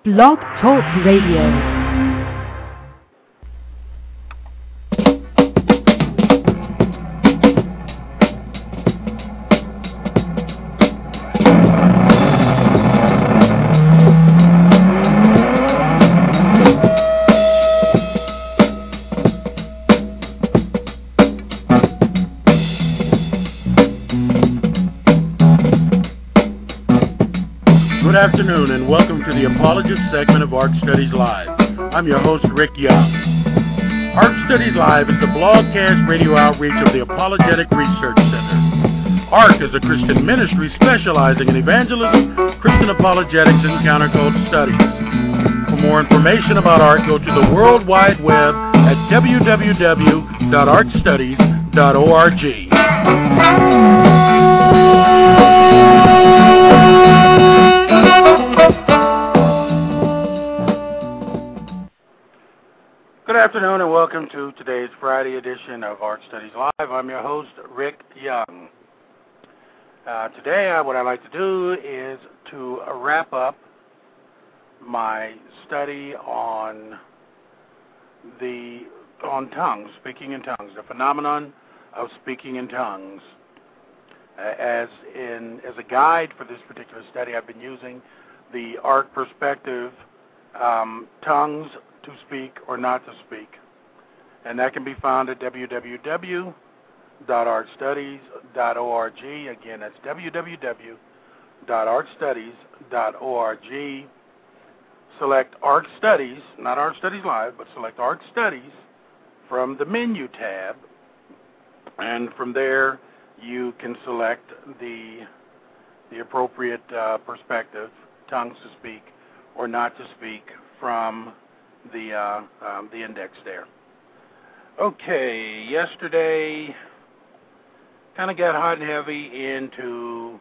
Blog Talk Radio. Good afternoon and welcome to the Apologist segment of ARC Studies Live. I'm your host, Rick Young. ARC Studies Live is the blogcast radio outreach of the Apologetic Research Center. ARC is a Christian ministry specializing in evangelism, Christian apologetics, and counterculture studies. For more information about ARC, go to the World Wide Web at www.arcstudies.org. Good afternoon and welcome to today's Friday edition of ARC Studies Live. I'm your host, Rick Young. Today, what I'd like to do is to wrap up my study on tongues, speaking in tongues, the phenomenon of speaking in tongues. As a guide for this particular study, I've been using the ARC perspective, tongues to speak or not to speak. And that can be found at www.arcstudies.org. Again, that's www.arcstudies.org. Select ARC Studies, not ARC Studies Live, but select ARC Studies from the menu tab. And from there, you can select the appropriate perspective, tongues to speak or not to speak, from the index there. Okay, yesterday kind of got hot and heavy into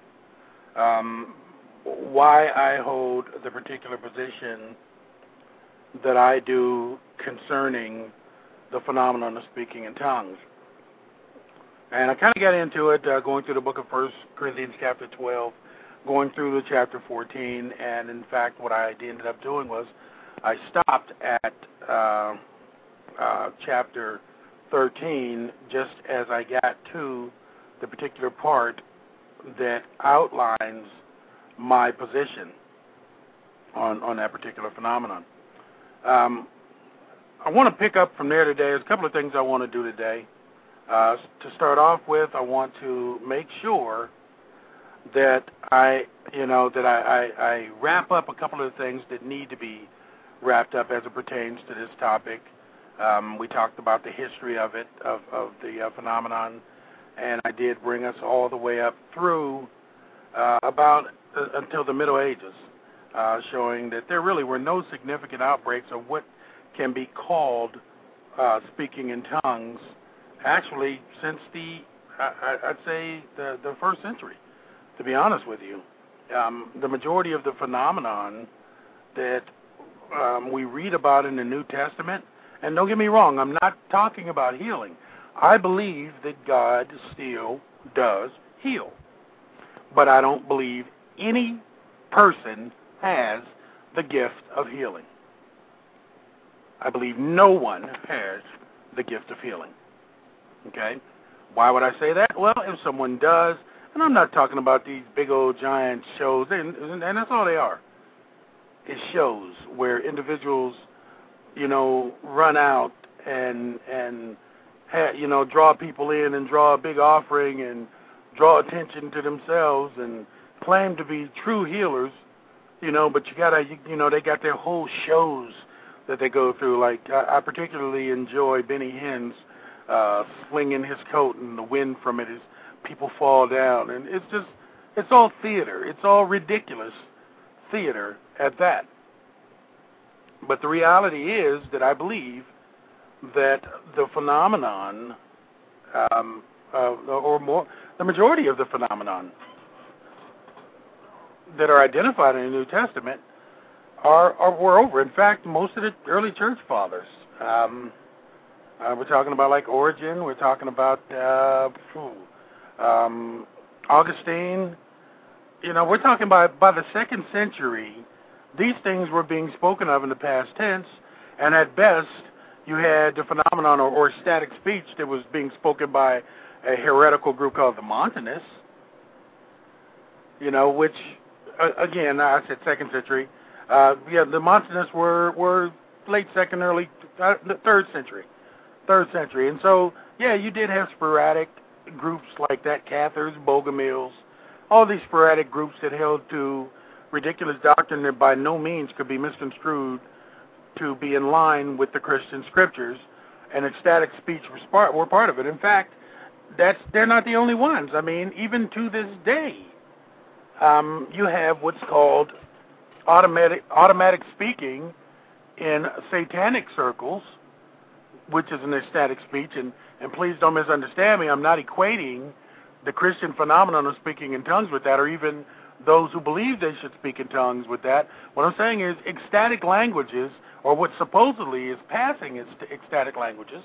why I hold the particular position that I do concerning the phenomenon of speaking in tongues. And I kind of got into it going through the book of 1 Corinthians chapter 12, going through the chapter 14, and in fact what I ended up doing was I stopped at chapter 13 just as I got to the particular part that outlines my position on that particular phenomenon. I want to pick up from there today. There's a couple of things I want to do today. To start off with, I want to make sure that I wrap up a couple of things that need to be wrapped up as it pertains to this topic. We talked about the history of it, of the phenomenon, and I did bring us all the way up through about until the Middle Ages, showing that there really were no significant outbreaks of what can be called speaking in tongues, actually since I'd say the first century, to be honest with you. The majority of the phenomenon that we read about in the New Testament, and don't get me wrong, I'm not talking about healing. I believe that God still does heal, but I don't believe any person has the gift of healing. I believe no one has the gift of healing. Okay? Why would I say that? Well, if someone does, and I'm not talking about these big old giant shows, and that's all they are. It shows where individuals, run out and draw people in and draw a big offering and draw attention to themselves and claim to be true healers, but they got their whole shows that they go through. Like, I particularly enjoy Benny Hinn's slinging his coat and the wind from it as people fall down. And it's all theater. It's all ridiculous theater at that. But the reality is that I believe that the phenomenon, the majority of the phenomenon that are identified in the New Testament were over. In fact, most of the early church fathers. We're talking about like Origen. We're talking about Augustine. We're talking by the second century. these things were being spoken of in the past tense, and at best, you had the phenomenon or static speech that was being spoken by a heretical group called the Montanists, which, again, I said 2nd century. The Montanists were late 2nd, early 3rd century. 3rd century. And so, you did have sporadic groups like that, Cathars, Bogomils, all these sporadic groups that held to ridiculous doctrine that by no means could be misconstrued to be in line with the Christian scriptures, and ecstatic speech were part of it. In fact, they're not the only ones. I mean, even to this day, you have what's called automatic speaking in satanic circles, which is an ecstatic speech, and please don't misunderstand me, I'm not equating the Christian phenomenon of speaking in tongues with that, or even those who believe they should speak in tongues with that. What I'm saying is ecstatic languages, or what supposedly is passing as ecstatic languages,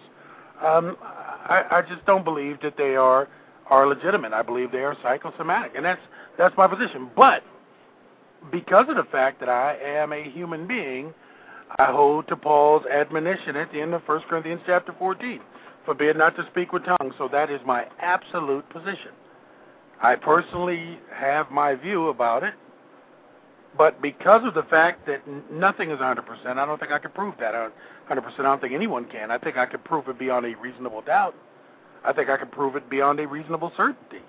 I just don't believe that they are legitimate. I believe they are psychosomatic, and that's my position. But because of the fact that I am a human being, I hold to Paul's admonition at the end of 1 Corinthians chapter 14, forbid not to speak with tongues. So that is my absolute position. I personally have my view about it, but because of the fact that nothing is 100%, I don't think I can prove that 100%. I don't think anyone can. I think I can prove it beyond a reasonable doubt. I think I can prove it beyond a reasonable certainty.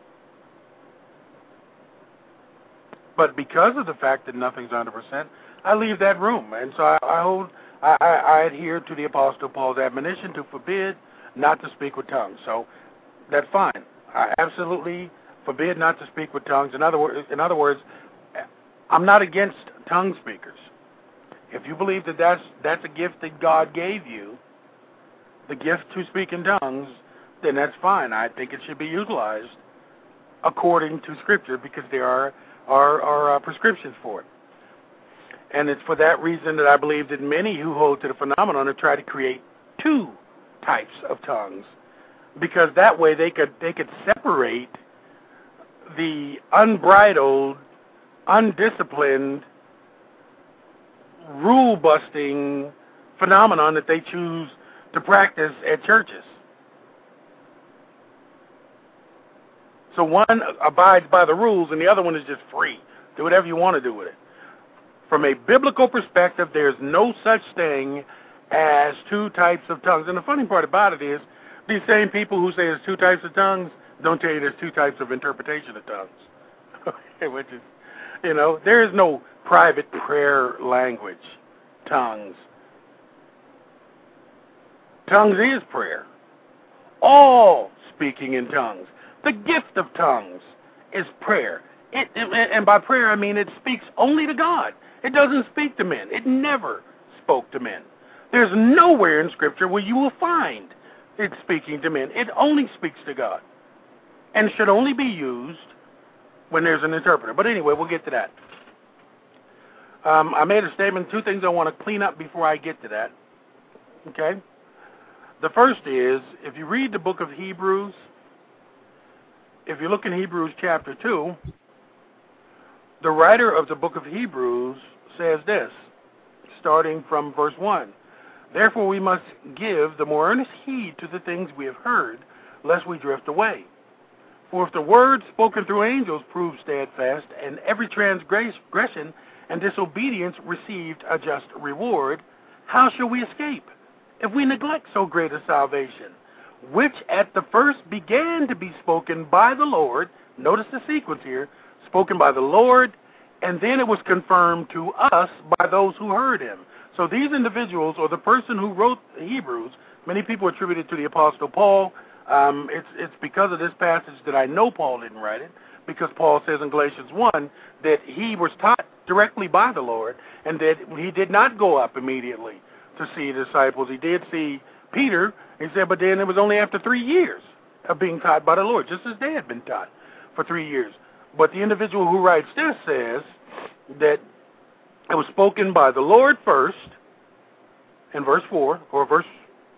But because of the fact that nothing's 100%, I leave that room. And so I adhere to the Apostle Paul's admonition to forbid not to speak with tongues. So that's fine. I absolutely forbid not to speak with tongues. In other words, I'm not against tongue speakers. If you believe that that's a gift that God gave you, the gift to speak in tongues, then that's fine. I think it should be utilized according to Scripture, because there are prescriptions for it. And it's for that reason that I believe that many who hold to the phenomenon have tried to create two types of tongues, because that way they could separate the unbridled, undisciplined, rule-busting phenomenon that they choose to practice at churches. So one abides by the rules and the other one is just free. Do whatever you want to do with it. From a biblical perspective, there's no such thing as two types of tongues. And the funny part about it is, these same people who say there's two types of tongues don't tell you there's two types of interpretation of tongues. Which is, there is no private prayer language, tongues. Tongues is prayer. All speaking in tongues. The gift of tongues is prayer. And by prayer, I mean it speaks only to God. It doesn't speak to men. It never spoke to men. There's nowhere in Scripture where you will find it speaking to men. It only speaks to God, and should only be used when there's an interpreter. But anyway, we'll get to that. I made a statement, two things I want to clean up before I get to that. Okay? The first is, if you read the book of Hebrews, if you look in Hebrews chapter 2, the writer of the book of Hebrews says this, starting from verse 1. Therefore we must give the more earnest heed to the things we have heard, lest we drift away. For if the word spoken through angels proved steadfast, and every transgression and disobedience received a just reward, how shall we escape if we neglect so great a salvation, which at the first began to be spoken by the Lord? Notice the sequence here. Spoken by the Lord, and then it was confirmed to us by those who heard him. So these individuals, or the person who wrote Hebrews, many people attribute it to the Apostle Paul. It's because of this passage that I know Paul didn't write it, because Paul says in Galatians 1 that he was taught directly by the Lord, and that he did not go up immediately to see the disciples. He did see Peter, he said, but then it was only after 3 years of being taught by the Lord, just as they had been taught for 3 years. But the individual who writes this says that it was spoken by the Lord first, in verse 4, or verse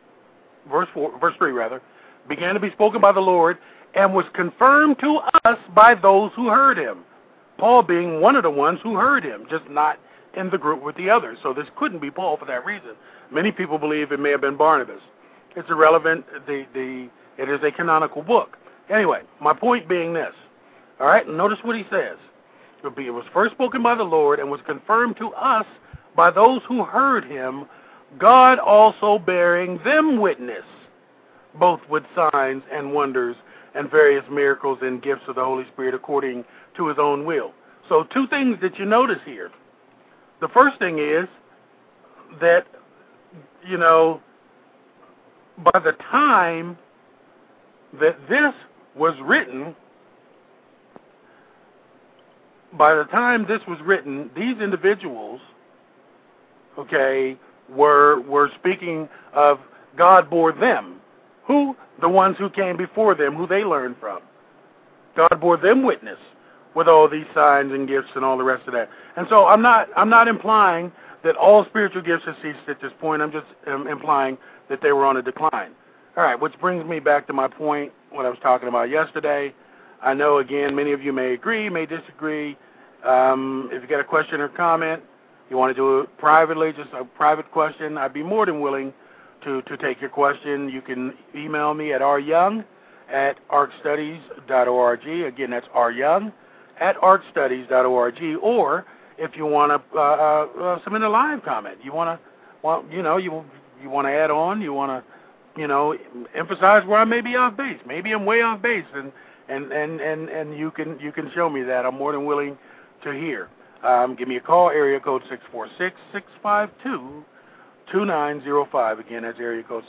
3 rather, began to be spoken by the Lord, and was confirmed to us by those who heard him. Paul being one of the ones who heard him, just not in the group with the others. So this couldn't be Paul for that reason. Many people believe it may have been Barnabas. It's irrelevant. It is a canonical book. Anyway, my point being this. All right, notice what he says. It was first spoken by the Lord and was confirmed to us by those who heard him, God also bearing them witness, both with signs and wonders and various miracles and gifts of the Holy Spirit according to his own will. So two things that you notice here. The first thing is that, by the time that this was written, these individuals, were speaking of God bore them. Who? The ones who came before them, who they learned from. God bore them witness with all these signs and gifts and all the rest of that. And so I'm not implying that all spiritual gifts have ceased at this point. I'm just implying that they were on a decline. All right, which brings me back to my point, what I was talking about yesterday. I know, again, many of you may agree, may disagree. If you got a question or comment, you want to do it privately, just a private question, I'd be more than willing to take your question. You can email me at ryoung@arcstudies.org. Again, that's ryoung@arcstudies.org. Or if you want to submit a live comment, you want to add on, you want to emphasize where I may be off base. Maybe I'm way off base, and you can show me that. I'm more than willing to hear. Give me a call, area code 646-652-2905. Again, that's area code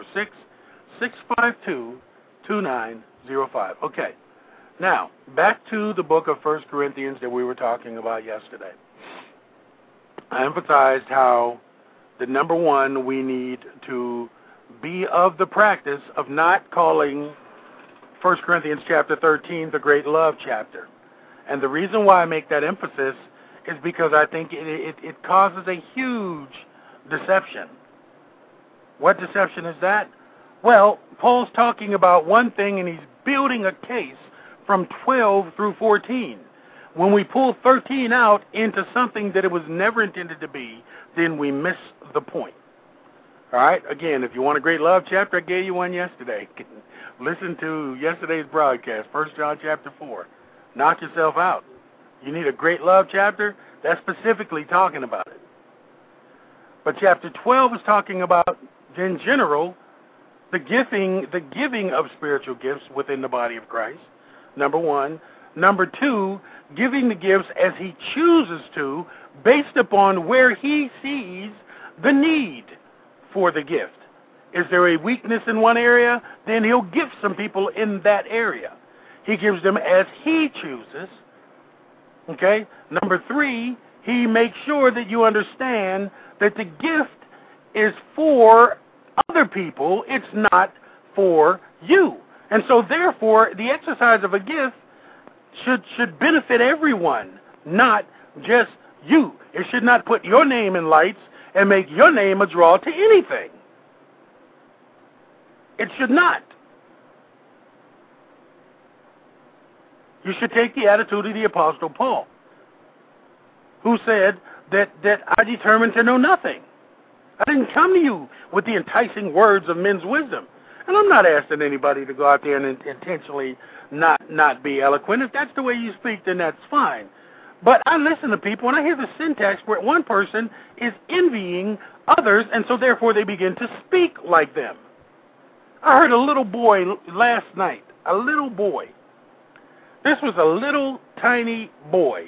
646-652-2905. Okay. Now, back to the book of 1 Corinthians that we were talking about yesterday. I emphasized how the number one, we need to be of the practice of not calling 1 Corinthians chapter 13 the great love chapter. And the reason why I make that emphasis is because I think it causes a huge deception. What deception is that? Well, Paul's talking about one thing and he's building a case from 12 through 14. When we pull 13 out into something that it was never intended to be, then we miss the point. All right? Again, if you want a great love chapter, I gave you one yesterday. Listen to yesterday's broadcast, 1 John chapter 4. Knock yourself out. You need a great love chapter? That's specifically talking about it. But chapter 12 is talking about, in general, the giving of spiritual gifts within the body of Christ, number one. Number two, giving the gifts as he chooses to, based upon where he sees the need for the gift. Is there a weakness in one area? Then he'll give some people in that area. He gives them as he chooses. Okay? Number three, he makes sure that you understand that the gift is for other people. It's not for you. And so therefore, the exercise of a gift should benefit everyone, not just you. It should not put your name in lights and make your name a draw to anything. It should not. You should take the attitude of the Apostle Paul, who said that I determined to know nothing. I didn't come to you with the enticing words of men's wisdom. And I'm not asking anybody to go out there and intentionally not be eloquent. If that's the way you speak, then that's fine. But I listen to people, and I hear the syntax where one person is envying others, and so therefore they begin to speak like them. I heard a little boy last night, a little boy. This was a little tiny boy.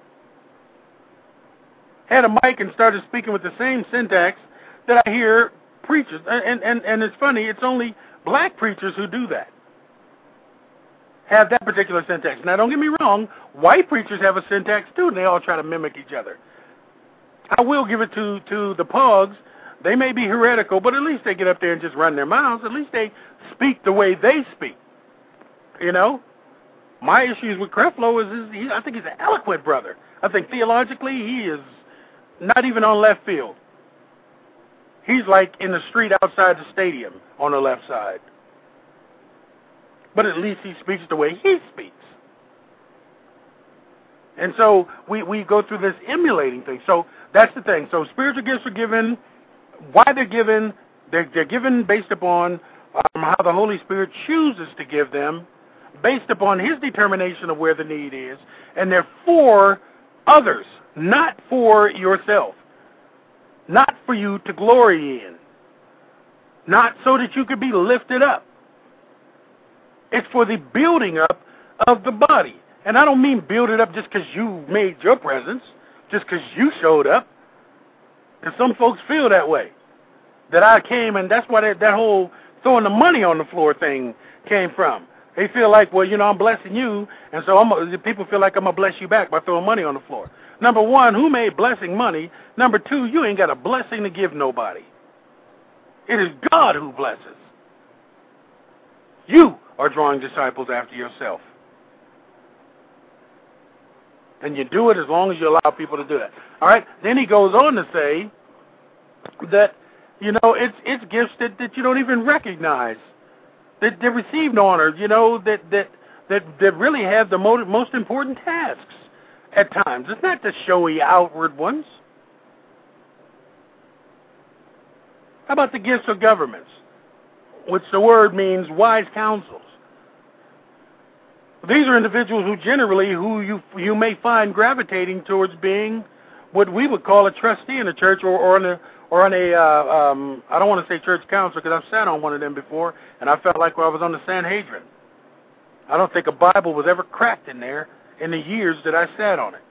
Had a mic and started speaking with the same syntax that I hear preachers. And it's funny, it's only black preachers who do that. Have that particular syntax. Now, don't get me wrong, white preachers have a syntax too, and they all try to mimic each other. I will give it to the Pogs. They may be heretical, but at least they get up there and just run their mouths. At least they speak the way they speak. You know? My issues with Creflo is I think he's an eloquent brother. I think theologically he is not even on left field. He's like in the street outside the stadium on the left side. But at least he speaks the way he speaks. And so we go through this emulating thing. So that's the thing. So spiritual gifts are given. Why they're given? They're given based upon how the Holy Spirit chooses to give them, based upon His determination of where the need is, and they're for others, not for yourself, not for you to glory in, not so that you could be lifted up. It's for the building up of the body. And I don't mean build it up just because you made your presence, just because you showed up, because some folks feel that way, that I came, and that's why that whole throwing the money on the floor thing came from. They feel like, well, I'm blessing you, and so people feel like I'm going to bless you back by throwing money on the floor. Number one, who made blessing money? Number two, you ain't got a blessing to give nobody. It is God who blesses. You are drawing disciples after yourself. And you do it as long as you allow people to do that. All right? Then he goes on to say that, it's gifts that you don't even recognize, that received honor, that really have the most important tasks at times. It's not the showy outward ones. How about the gifts of governments, which the word means wise counsels? These are individuals who you may find gravitating towards being what we would call a trustee in a church or on a I don't want to say church council because I've sat on one of them before and I felt like I was on the Sanhedrin. I don't think a Bible was ever cracked in there in the years that I sat on it.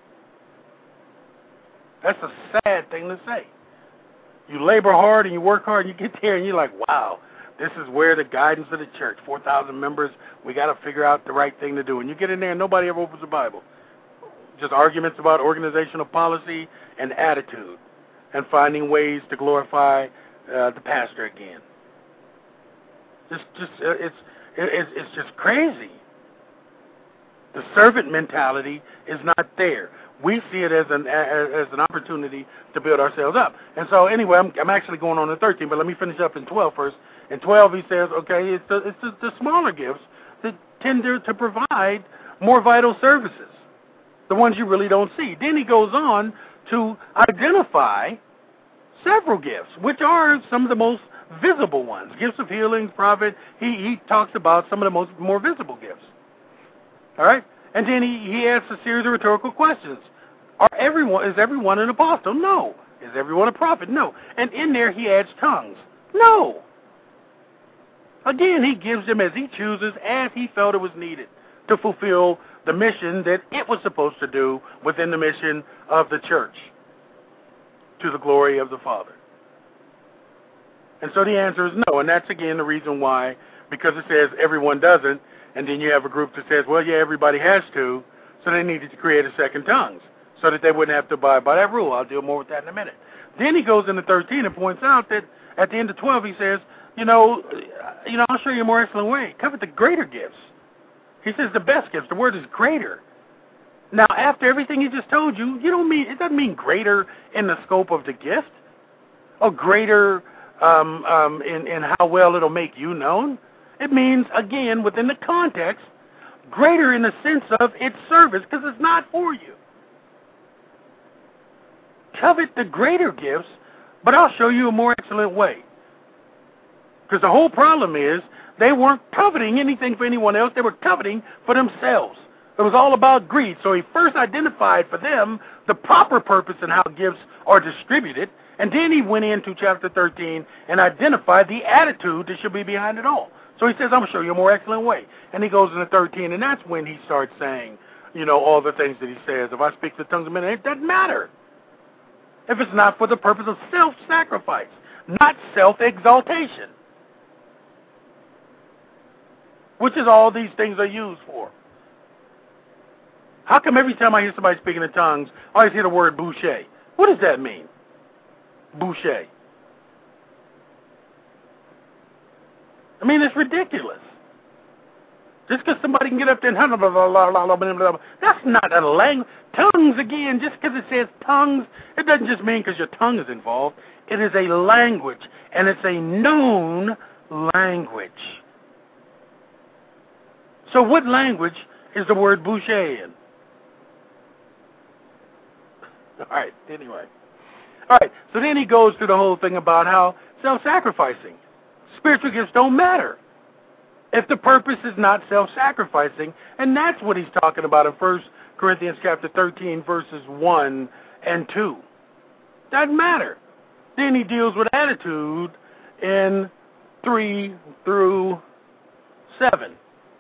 That's a sad thing to say. You labor hard and you work hard and you get there and you're like, wow, this is where the guidance of the church, 4,000 members, we got to figure out the right thing to do. And you get in there and nobody ever opens the Bible. Just arguments about organizational policy and attitude and finding ways to glorify the pastor again. It's just crazy. The servant mentality is not there. We see it as an opportunity to build ourselves up. And so anyway, I'm actually going on to 13, but let me finish up in 12 first. In 12, he says, okay, it's the smaller gifts that tend to provide more vital services, the ones you really don't see. Then he goes on to identify several gifts, which are some of the most visible ones. Gifts of healing, prophet. He talks about some of the more visible gifts. All right? And then he asks a series of rhetorical questions. Is everyone an apostle? No. Is everyone a prophet? No. And in there he adds tongues. No. Again, he gives them as he chooses, as he felt it was needed to fulfill the mission that it was supposed to do within the mission of the church, to the glory of the Father. And so the answer is no, and that's again the reason why, because it says everyone doesn't, and then you have a group that says, well, yeah, everybody has to, so they needed to create a second tongues, so that they wouldn't have to abide by that rule. I'll deal more with that in a minute. Then he goes into 13 and points out that at the end of 12 he says, I'll show you a more excellent way. Covet the greater gifts. He says the best gifts. The word is greater. Now, after everything he just told you, it doesn't mean greater in the scope of the gift, or greater in how well it'll make you known. It means, again, within the context, greater in the sense of its service, because it's not for you. Covet the greater gifts, but I'll show you a more excellent way. Because the whole problem is they weren't coveting anything for anyone else. They were coveting for themselves. It was all about greed. So he first identified for them the proper purpose and how gifts are distributed. And then he went into chapter 13 and identified the attitude that should be behind it all. So he says, I'm going to show you a more excellent way. And he goes into 13, and that's when he starts saying, all the things that he says. If I speak the tongues of men, it doesn't matter. If it's not for the purpose of self-sacrifice, not self-exaltation, which is all these things are used for. How come every time I hear somebody speaking in tongues, I always hear the word boucher? What does that mean? Boucher. I mean, it's ridiculous. Just because somebody can get up there and blah, blah, blah, blah, blah, blah, blah, that's not a language. Tongues, again, just because it says tongues, it doesn't just mean because your tongue is involved. It is a language, and it's a known language. So what language is the word boucher in? All right, anyway. All right, so then he goes through the whole thing about how self-sacrificing. Spiritual gifts don't matter if the purpose is not self-sacrificing, and that's what he's talking about in 1 Corinthians chapter 13, verses 1 and 2. Doesn't matter. Then he deals with attitude in 3 through 7.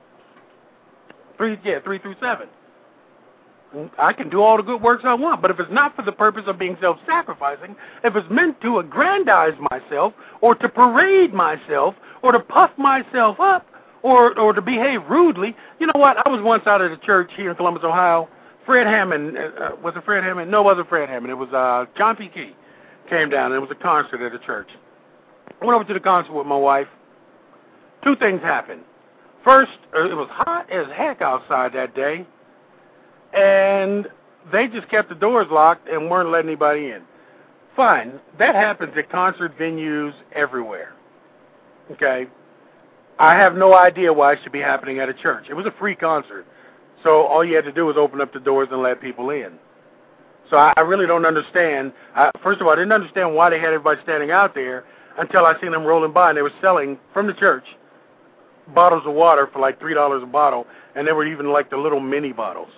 3 through 7. I can do all the good works I want, but if it's not for the purpose of being self-sacrificing, if it's meant to aggrandize myself or to parade myself or to puff myself up or to behave rudely, you know what? I was once out at a church here in Columbus, Ohio. Fred Hammond, was it Fred Hammond? No, it wasn't Fred Hammond. It was John P. Key came down, and it was a concert at a church. I went over to the concert with my wife. 2 things happened. First, it was hot as heck outside that day, and they just kept the doors locked and weren't letting anybody in. Fine. That happens at concert venues everywhere. Okay? I have no idea why it should be happening at a church. It was a free concert, so all you had to do was open up the doors and let people in. So I really don't understand. First of all, I didn't understand why they had everybody standing out there until I seen them rolling by, and they were selling from the church bottles of water for like $3 a bottle, and they were even like the little mini bottles.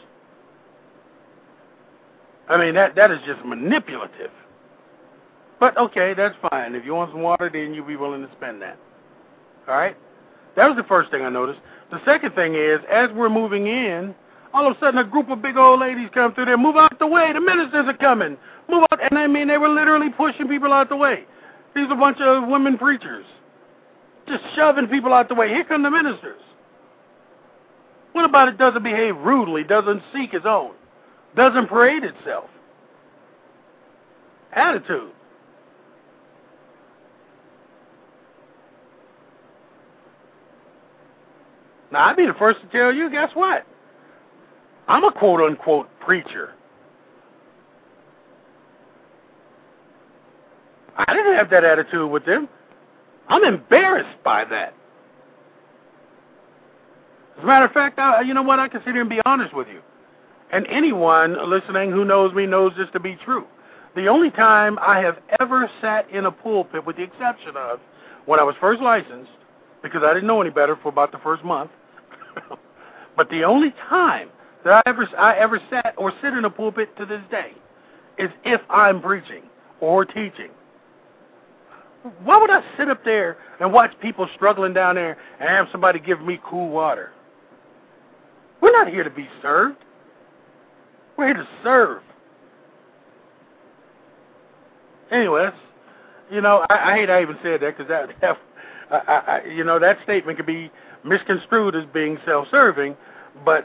I mean, that is just manipulative. But, okay, that's fine. If you want some water, then you'll be willing to spend that. All right? That was the first thing I noticed. The second thing is, as we're moving in, all of a sudden a group of big old ladies come through there. Move out the way. The ministers are coming. Move out. And I mean, they were literally pushing people out the way. These are a bunch of women preachers. Just shoving people out the way. Here come the ministers. What about it doesn't behave rudely, doesn't seek its own, doesn't parade itself? Attitude. Now, I'd be the first to tell you, guess what? I'm a quote-unquote preacher. I didn't have that attitude with them. I'm embarrassed by that. As a matter of fact, you know what? I can sit here and be honest with you. And anyone listening who knows me knows this to be true. The only time I have ever sat in a pulpit, with the exception of when I was first licensed, because I didn't know any better for about the first month, but the only time that I ever sat or sit in a pulpit to this day is if I'm preaching or teaching. Why would I sit up there and watch people struggling down there and have somebody give me cool water? We're not here to be served. We're here to serve. Anyways, you know, I hate I even said that because that statement could be misconstrued as being self-serving, but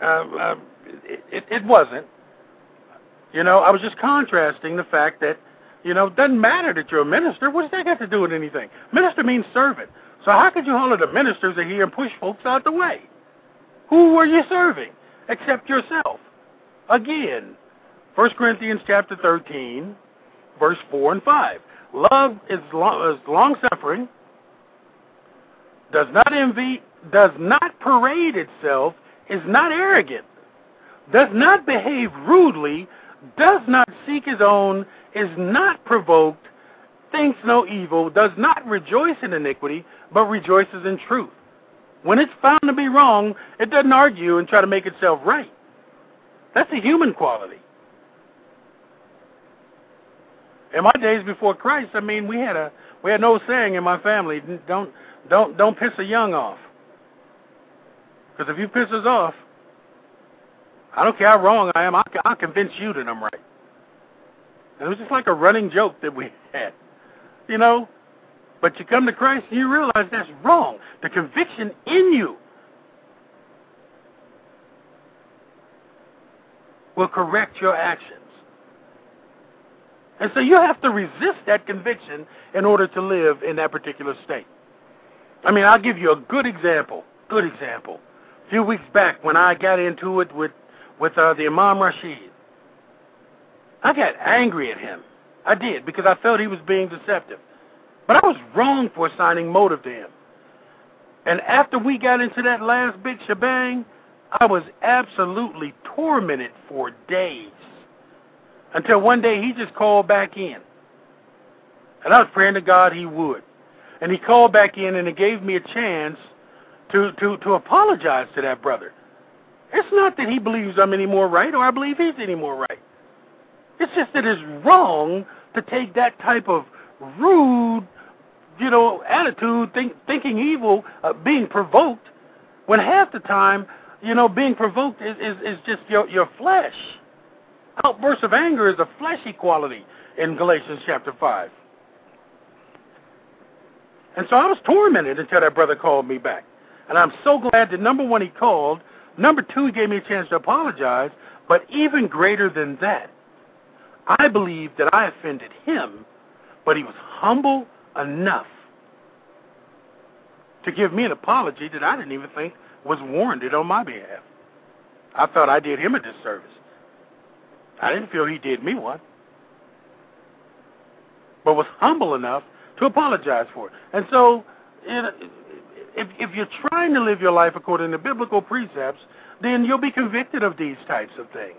it wasn't. You know, I was just contrasting the fact that, you know, it doesn't matter that you're a minister. What does that got to do with anything? Minister means servant. So how could you holler the ministers are here and push folks out the way? Who were you serving except yourself? Again, 1 Corinthians chapter 13, verse 4 and 5. Love is long-suffering, does not envy, does not parade itself, is not arrogant, does not behave rudely, does not seek his own, is not provoked, thinks no evil, does not rejoice in iniquity, but rejoices in truth. When it's found to be wrong, it doesn't argue and try to make itself right. That's a human quality. In my days before Christ, I mean, we had an old saying in my family: don't piss a young off. Because if you piss us off, I don't care how wrong I am, I'll convince you that I'm right. And it was just like a running joke that we had, you know. But you come to Christ and you realize that's wrong. The conviction in you will correct your actions. And so you have to resist that conviction in order to live in that particular state. I mean, I'll give you a good example. Good example. A few weeks back when I got into it with the Imam Rashid, I got angry at him. I did, because I felt he was being deceptive. But I was wrong for assigning motive to him. And after we got into that last big shebang, I was absolutely tormented for days. until one day he just called back in. And I was praying to God he would. And he called back in, and it gave me a chance to apologize to that brother. It's not that he believes I'm any more right or I believe he's any more right. It's just that it's wrong to take that type of rude, attitude, thinking evil, being provoked, when half the time, being provoked is just your flesh. Outbursts of anger is a fleshy quality in Galatians chapter 5. And so I was tormented until that brother called me back. And I'm so glad that, number one, he called. Number two, he gave me a chance to apologize. But even greater than that, I believe that I offended him, but he was humble enough to give me an apology that I didn't even think was warranted on my behalf. I thought I did him a disservice. I didn't feel he did me one, but was humble enough to apologize for it. And so, if you're trying to live your life according to biblical precepts, then you'll be convicted of these types of things.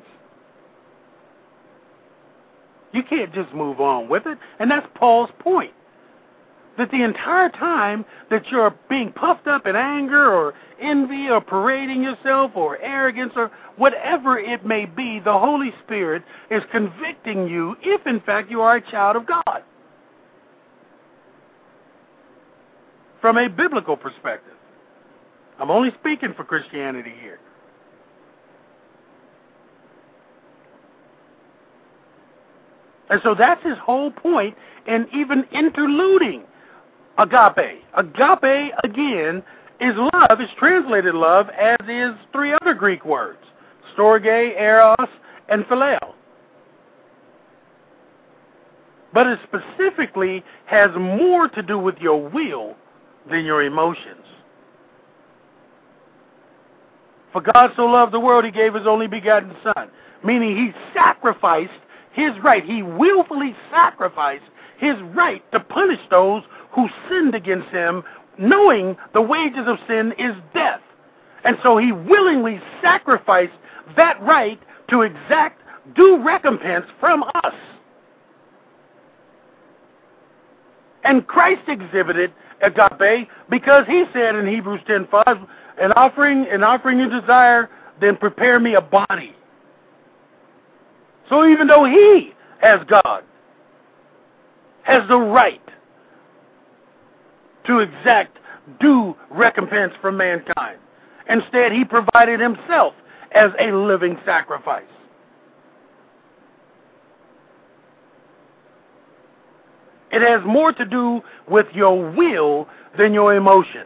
You can't just move on with it. And that's Paul's point. That the entire time that you're being puffed up in anger or envy or parading yourself or arrogance or whatever it may be, the Holy Spirit is convicting you if, in fact, you are a child of God. From a biblical perspective. I'm only speaking for Christianity here. And so that's his whole point in even interluding agape. Agape, again, is love, is translated love, as is three other Greek words: storge, eros, and phileo. But it specifically has more to do with your will than your emotions. For God so loved the world, he gave his only begotten Son, meaning he sacrificed his right. He willfully sacrificed his right to punish those who sinned against him, knowing the wages of sin is death. And so he willingly sacrificed that right to exact due recompense from us. And Christ exhibited agape because he said in Hebrews 10:5, an offering you desire, then prepare me a body. So even though he, as God, has the right to exact due recompense from mankind, instead he provided himself as a living sacrifice. It has more to do with your will than your emotions.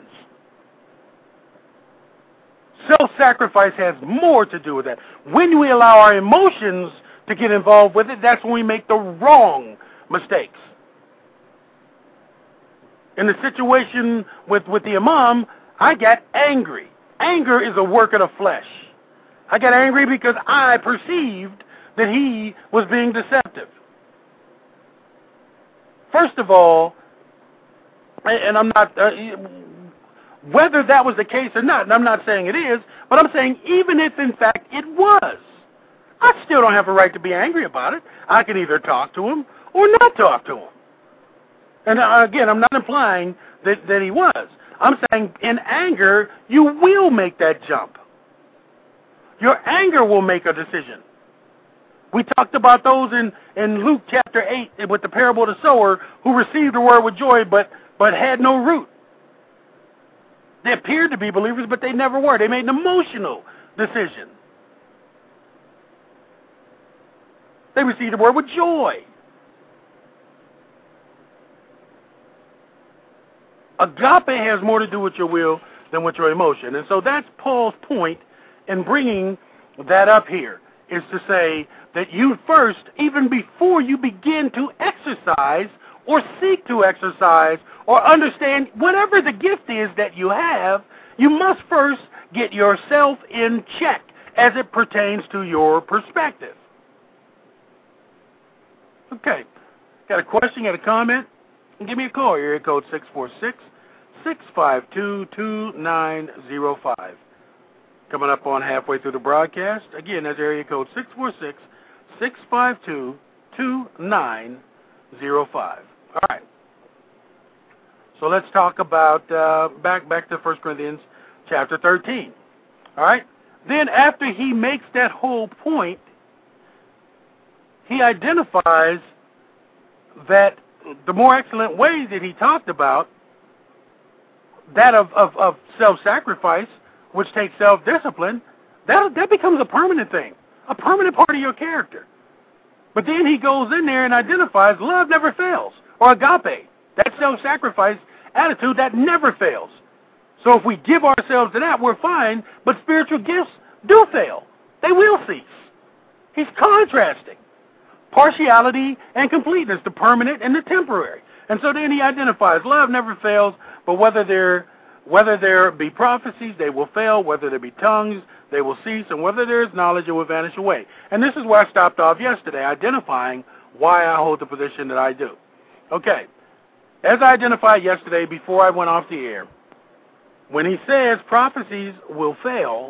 Self-sacrifice has more to do with that. When we allow our emotions to get involved with it, that's when we make the wrong mistakes. In the situation with the imam, I got angry. Anger is a work of the flesh. I got angry because I perceived that he was being deceptive. First of all, and I'm not, whether that was the case or not, and I'm not saying it is, but I'm saying even if in fact it was, I still don't have a right to be angry about it. I can either talk to him or not talk to him. And again, I'm not implying that he was. I'm saying in anger, you will make that jump. Your anger will make a decision. We talked about those in Luke chapter 8 with the parable of the sower who received the word with joy but had no root. They appeared to be believers, but they never were. They made an emotional decision. They received the word with joy. Agape has more to do with your will than with your emotion. And so that's Paul's point in bringing that up here, is to say that you first, even before you begin to exercise or seek to exercise or understand whatever the gift is that you have, you must first get yourself in check as it pertains to your perspective. Okay. Got a question, got a comment? Give me a call. Area code 646-652-2905. Coming up on halfway through the broadcast. Again, that's area code 652-2905. All right. So let's talk about back to 1 Corinthians chapter 13. All right. Then after he makes that whole point, he identifies that the more excellent way that he talked about, that of self-sacrifice, which takes self-discipline, that becomes a permanent thing, a permanent part of your character. But then he goes in there and identifies love never fails, or agape, that self-sacrifice attitude that never fails. So if we give ourselves to that, we're fine, but spiritual gifts do fail. They will cease. He's contrasting partiality and completeness, the permanent and the temporary. And so then he identifies love never fails, but whether there be prophecies, they will fail, whether there be tongues, they will cease, and whether there is knowledge, it will vanish away. And this is where I stopped off yesterday, identifying why I hold the position that I do. Okay, as I identified yesterday before I went off the air, when he says prophecies will fail,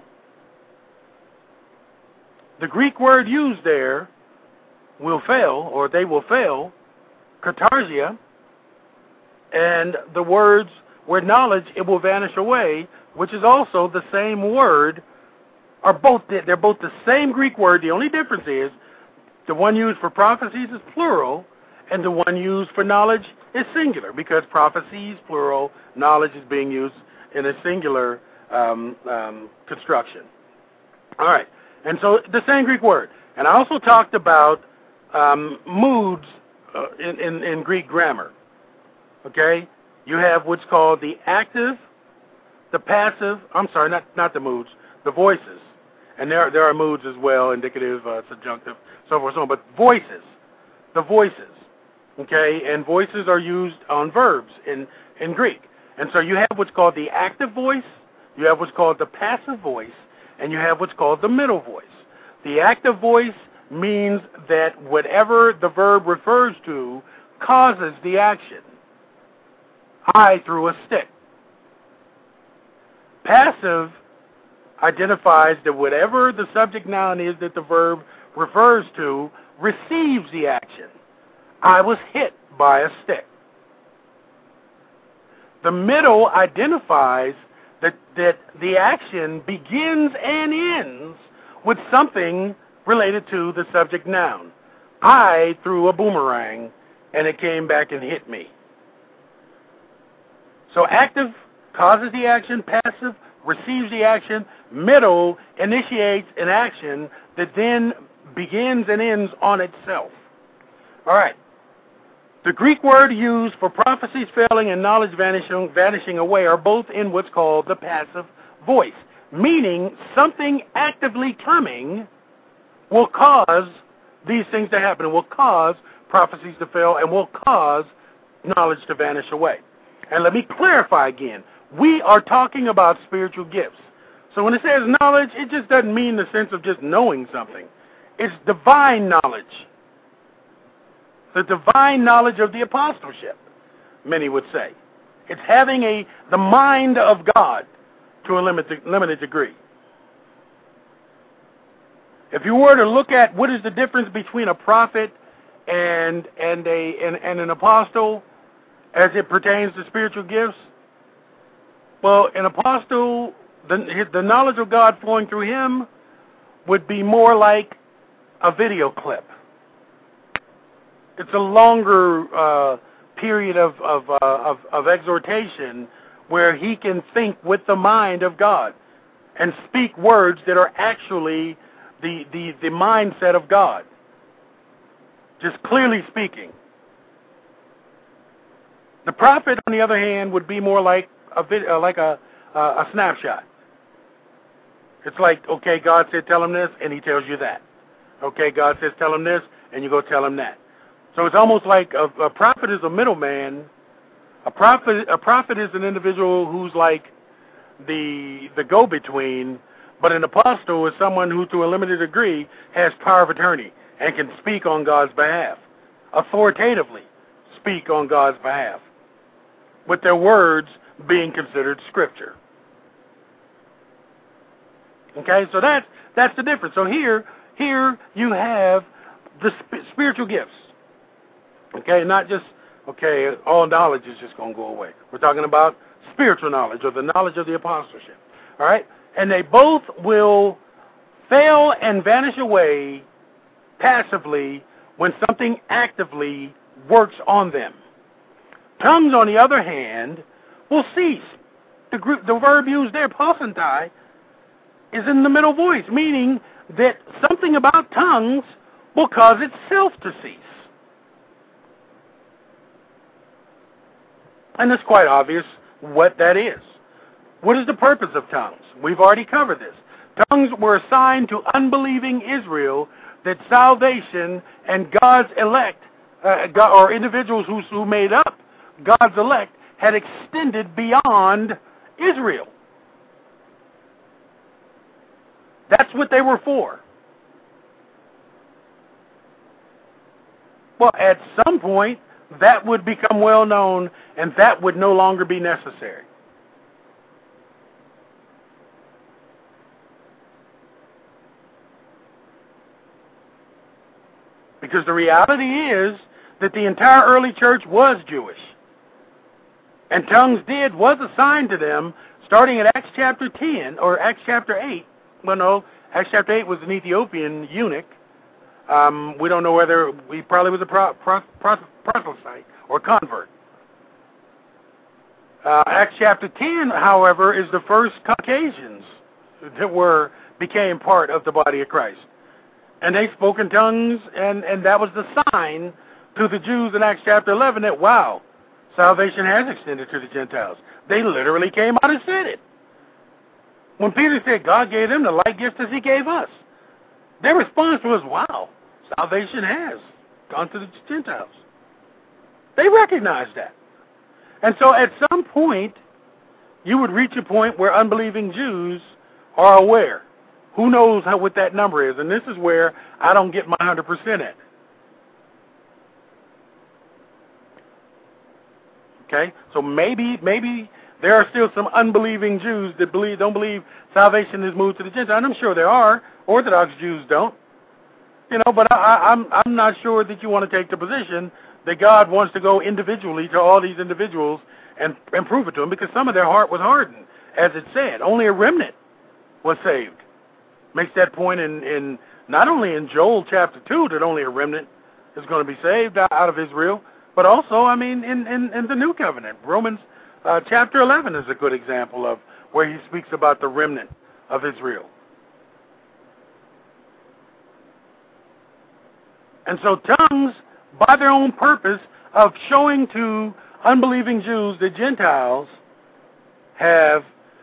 the Greek word used there, will fail, or they will fail, katarsia, and the words where knowledge, it will vanish away, which is also the same word, they're both the same Greek word. The only difference is the one used for prophecies is plural, and the one used for knowledge is singular, because prophecies, plural, knowledge is being used in a singular construction. All right, and so the same Greek word. And I also talked about moods in Greek grammar. Okay? You have what's called the active, the passive, not the moods, the voices. And there are moods as well, indicative, subjunctive, so forth and so on. But voices, the voices. Okay? And voices are used on verbs in Greek. And so you have what's called the active voice, you have what's called the passive voice, and you have what's called the middle voice. The active voice means that whatever the verb refers to causes the action. I threw a stick. Passive identifies that whatever the subject noun is that the verb refers to receives the action. I was hit by a stick. The middle identifies that the action begins and ends with something related to the subject noun. I threw a boomerang and it came back and hit me. So active causes the action, passive receives the action, middle initiates an action that then begins and ends on itself. All right. The Greek word used for prophecies failing and knowledge vanishing away are both in what's called the passive voice, meaning something actively coming will cause these things to happen. It will cause prophecies to fail and will cause knowledge to vanish away. And let me clarify again. We are talking about spiritual gifts. So when it says knowledge, it just doesn't mean the sense of just knowing something. It's divine knowledge. The divine knowledge of the apostleship, many would say. It's having the mind of God to a limited degree. If you were to look at what is the difference between a prophet and an apostle as it pertains to spiritual gifts, well, an apostle, the knowledge of God flowing through him would be more like a video clip. It's a longer period of exhortation where he can think with the mind of God and speak words that are actually the mindset of God. Just clearly speaking. The prophet, on the other hand, would be more like a snapshot. It's like, okay, God said tell him this, and he tells you that. Okay, God says tell him this, and you go tell him that. So it's almost like a prophet is a middleman. A prophet is an individual who's like the go-between, but an apostle is someone who, to a limited degree, has power of attorney and can speak on God's behalf, authoritatively speak on God's behalf, with their words being considered scripture. Okay, so that's the difference. So here you have the spiritual gifts. Okay, not just, okay, all knowledge is just going to go away. We're talking about spiritual knowledge, or the knowledge of the apostleship. All right? And they both will fail and vanish away passively when something actively works on them. Tongues, on the other hand, will cease. The verb used there, pausantai, is in the middle voice, meaning that something about tongues will cause itself to cease. And it's quite obvious what that is. What is the purpose of tongues? We've already covered this. Tongues were assigned to unbelieving Israel that salvation and God's elect, or individuals who made up God's elect, had extended beyond Israel. That's what they were for. Well, at some point, that would become well known, and that would no longer be necessary. Because the reality is that the entire early church was Jewish. And tongues was assigned to them starting at Acts chapter 10, or Acts chapter 8. Well, no, Acts chapter 8 was an Ethiopian eunuch. We don't know whether he probably was a proselyte or convert. Acts chapter 10, however, is the first Caucasians that became part of the body of Christ. And they spoke in tongues, and that was the sign to the Jews in Acts chapter 11 that, wow, salvation has extended to the Gentiles. They literally came out and said it. When Peter said God gave them the like gifts as he gave us, their response was, wow, salvation has gone to the Gentiles. They recognized that. And so at some point, you would reach a point where unbelieving Jews are aware. Who knows what that number is? And this is where I don't get my 100% at. Okay? So maybe there are still some unbelieving Jews that don't believe salvation is moved to the Gentiles. And I'm sure there are. Orthodox Jews don't. But I'm not sure that you want to take the position that God wants to go individually to all these individuals and prove it to them, because some of their heart was hardened. As it said, only a remnant was saved. Makes that point in not only in Joel chapter 2 that only a remnant is going to be saved out of Israel, but also, in the New Covenant. Romans chapter 11 is a good example of where he speaks about the remnant of Israel. And so tongues, by their own purpose of showing to unbelieving Jews that Gentiles have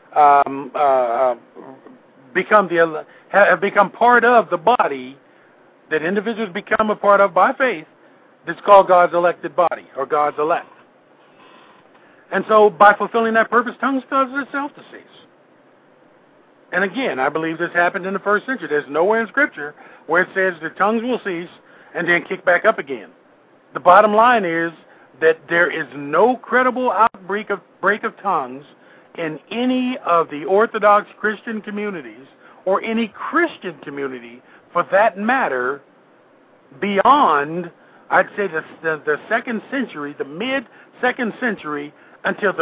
become part of the body that individuals become a part of by faith, that's called God's elected body, or God's elect. And so by fulfilling that purpose, tongues causes itself to cease. And again, I believe this happened in the first century. There's nowhere in Scripture where it says that tongues will cease and then kick back up again. The bottom line is that there is no credible outbreak of tongues in any of the Orthodox Christian communities, or any Christian community for that matter, beyond, I'd say, the second century, the mid-second century, until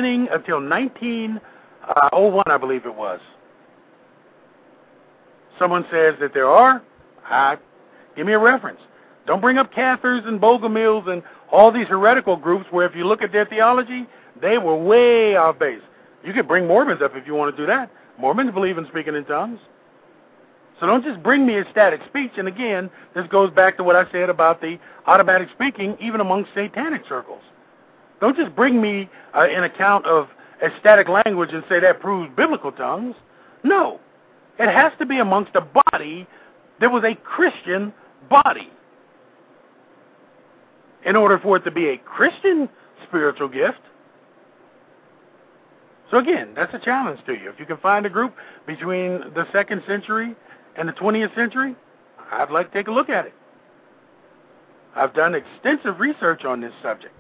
1901, I believe it was. Someone says that there are. Give me a reference. Don't bring up Cathars and Bogomils and all these heretical groups where if you look at their theology, they were way off base. You could bring Mormons up if you want to do that. Mormons believe in speaking in tongues. So don't just bring me ecstatic speech. And again, this goes back to what I said about the automatic speaking, even amongst satanic circles. Don't just bring me an account of ecstatic language and say that proves biblical tongues. No. It has to be amongst a body that was a Christian body. In order for it to be a Christian spiritual gift. So again, that's a challenge to you. If you can find a group between the 2nd century and the 20th century, I'd like to take a look at it. I've done extensive research on this subject.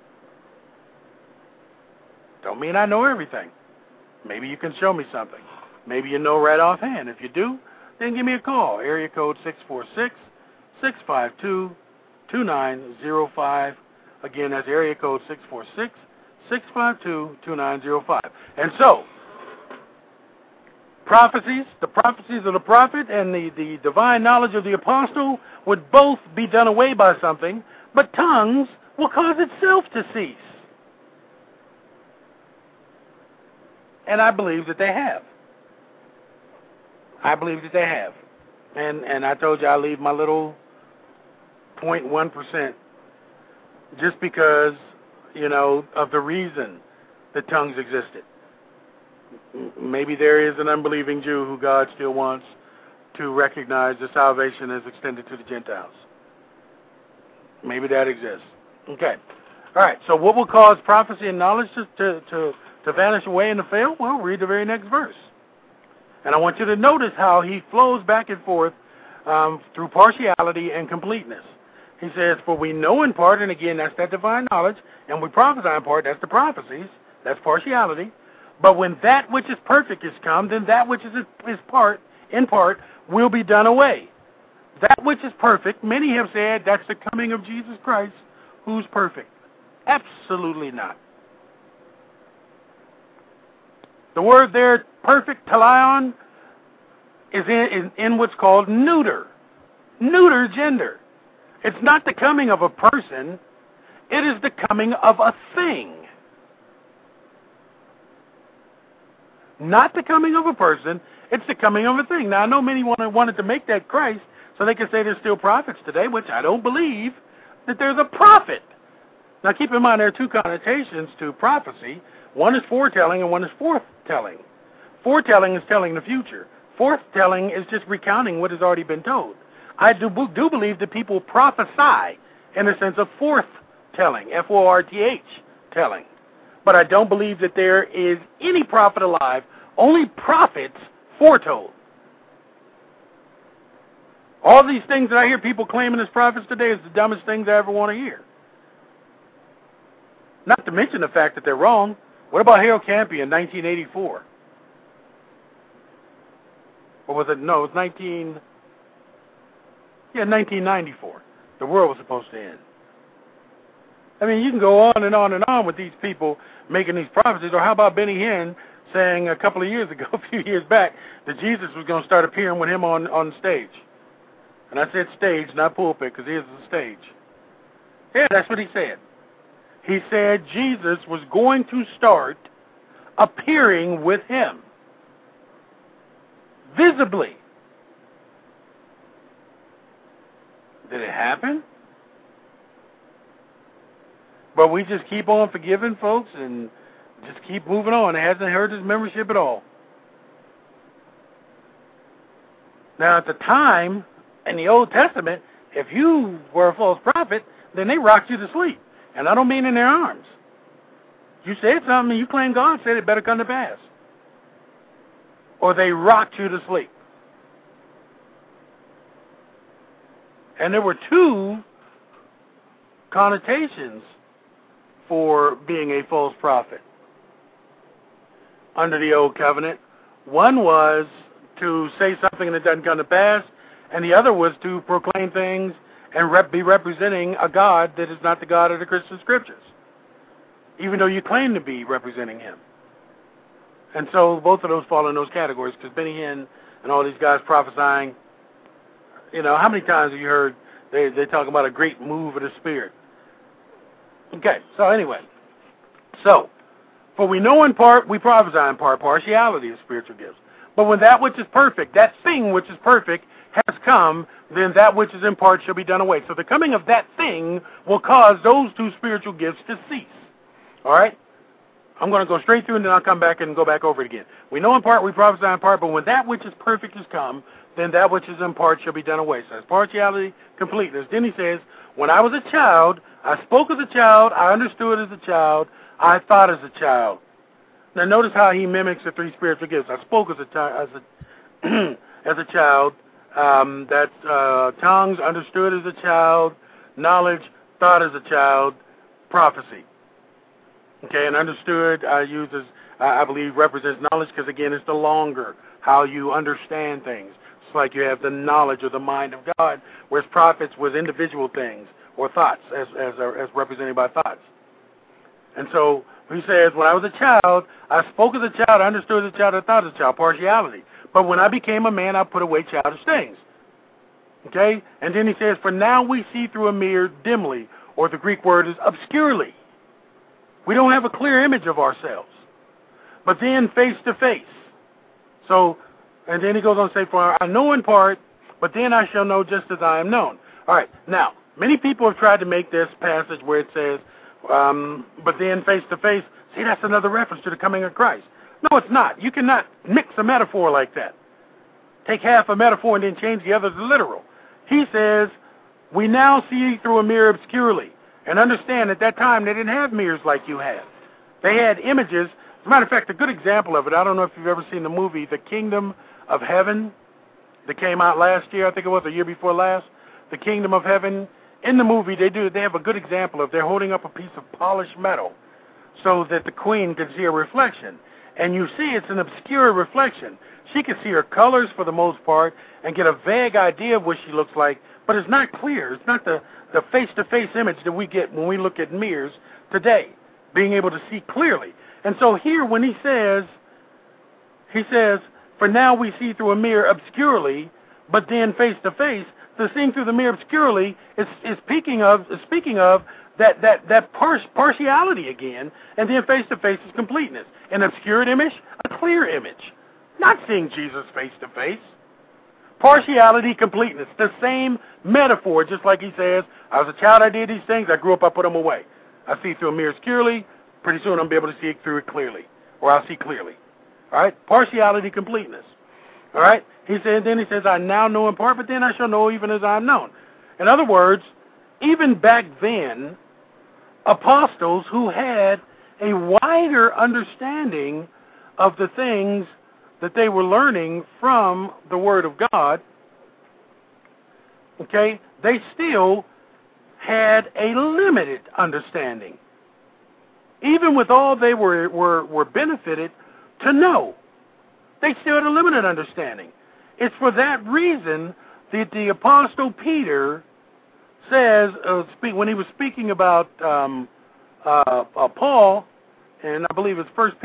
Don't mean I know everything. Maybe you can show me something. Maybe you know right offhand. If you do, then give me a call. Area code 652-2905. Again, that's area code 646-652-2905. And so, the prophecies of the prophet and the divine knowledge of the apostle would both be done away by something, but tongues will cause itself to cease. And I believe that they have. And I told you I leave my little 0.1% just because, of the reason that tongues existed. Maybe there is an unbelieving Jew who God still wants to recognize the salvation as extended to the Gentiles. Maybe that exists. Okay. All right. So what will cause prophecy and knowledge to vanish away and to fail? Well, read the very next verse. And I want you to notice how he flows back and forth through partiality and completeness. He says, for we know in part, and again, that's that divine knowledge, and we prophesy in part, that's the prophecies, that's partiality. But when that which is perfect is come, then that which is in part, will be done away. That which is perfect, many have said that's the coming of Jesus Christ, who's perfect. Absolutely not. The word there, perfect, teleon, is in what's called neuter gender. It's not the coming of a person, it is the coming of a thing. Not the coming of a person, it's the coming of a thing. Now, I know many wanted to make that Christ so they can say there's still prophets today, which I don't believe that there's a prophet. Now, keep in mind there are two connotations to prophecy. One is foretelling and one is forthtelling. Foretelling is telling the future. Forthtelling is just recounting what has already been told. I do believe that people prophesy in the sense of forthtelling, F-O-R-T-H, telling. But I don't believe that there is any prophet alive, only prophets foretold. All these things that I hear people claiming as prophets today is the dumbest things I ever want to hear. Not to mention the fact that they're wrong. What about Harold Campy in 1984? Or was it? No, it was 1994. The world was supposed to end. I mean, you can go on and on and on with these people making these prophecies. Or how about Benny Hinn saying a couple of years ago, a few years back, that Jesus was going to start appearing with him on stage. And I said stage, not pulpit, because here's the stage. Yeah, that's what he said. He said Jesus was going to start appearing with him. Visibly. Did it happen? But we just keep on forgiving folks and just keep moving on. It hasn't hurt his membership at all. Now, at the time, in the Old Testament, if you were a false prophet, then they rocked you to sleep. And I don't mean in their arms. You said something, you claim God said it better come to pass. Or they rocked you to sleep. And there were two connotations for being a false prophet under the Old Covenant. One was to say something that doesn't come to pass, and the other was to proclaim things and be representing a God that is not the God of the Christian Scriptures, even though you claim to be representing him. And so both of those fall in those categories, because Benny Hinn and all these guys prophesying, how many times have you heard they talk about a great move of the Spirit? Okay, so anyway. So, for we know in part, we prophesy in part, partiality of spiritual gifts. But when that which is perfect, that thing which is perfect, has come, then that which is in part shall be done away. So the coming of that thing will cause those two spiritual gifts to cease. All right? I'm going to go straight through and then I'll come back and go back over it again. We know in part, we prophesy in part, but when that which is perfect has come, then that which is in part shall be done away. So that's partiality, completeness. Then he says, when I was a child, I spoke as a child, I understood as a child, I thought as a child. Now notice how he mimics the three spiritual gifts. I spoke as a child. That's tongues, understood as a child, knowledge, thought as a child, prophecy. Okay, and understood I believe represents knowledge because, again, it's the longer, how you understand things. It's like you have the knowledge or the mind of God, whereas prophets was individual things or thoughts, as represented by thoughts. And so he says, when I was a child, I spoke as a child, I understood as a child, I thought as a child, partiality. But when I became a man, I put away childish things. Okay? And then he says, for now we see through a mirror dimly, or the Greek word is obscurely. We don't have a clear image of ourselves. But then face to face. So, and then he goes on to say, for I know in part, but then I shall know just as I am known. All right, now, many people have tried to make this passage where it says, but then face to face, see, that's another reference to the coming of Christ. No, it's not. You cannot mix a metaphor like that. Take half a metaphor and then change the other to literal. He says, we now see through a mirror obscurely. And understand, at that time, they didn't have mirrors like you have. They had images. As a matter of fact, a good example of it, I don't know if you've ever seen the movie The Kingdom of Heaven that came out last year. I think it was the year before last. The Kingdom of Heaven. In the movie, they have a good example of they're holding up a piece of polished metal so that the queen can see a reflection. And you see it's an obscure reflection. She can see her colors for the most part and get a vague idea of what she looks like, but it's not clear. It's not the face-to-face image that we get when we look at mirrors today, being able to see clearly. And so here when he says, for now we see through a mirror obscurely, but then face-to-face, the seeing through the mirror obscurely is speaking of that partiality again, and then face-to-face is completeness. An obscured image, a clear image. Not seeing Jesus face-to-face. Partiality, completeness. The same metaphor, just like he says, I was a child, I did these things, I grew up, I put them away. I see through a mirror obscurely, pretty soon I'll be able to see through it clearly. Or I'll see clearly. All right? Partiality, completeness. All right? Then he says, I now know in part, but then I shall know even as I am known. In other words, even back then, apostles who had a wider understanding of the things that they were learning from the Word of God, okay, they still had a limited understanding. Even with all they were benefited to know, they still had a limited understanding. It's for that reason that the Apostle Peter says, when he was speaking about Paul, and I believe it's